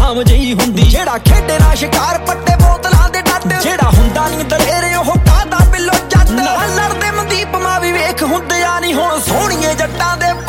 ਆਮ ਜਿਹੀ ਹੁੰਦੀ। ਜਿਹੜਾ ਖੇਡੇ ਨਾ ਸ਼ਿਕਾਰ ਪੱਟੇ ਬੋਤਲਾਂ ਦੇ ਡੱਟ, ਜਿਹੜਾ ਹੁੰਦਾ ਨਹੀਂ ਦਲੇਰ ਉਹ ਕਾਹਦਾ ਬਿੱਲੋ ਜੱਟ। ਨਾਲ ਲੜਦੇ ਮਨਦੀਪ ਮਾਂ ਵੀ ਵੇਖ ਹੁੰਦਿਆ ਨਹੀਂ ਹੁਣ ਸੋਹਣੀਏ ਜੱਟਾਂ ਦੇ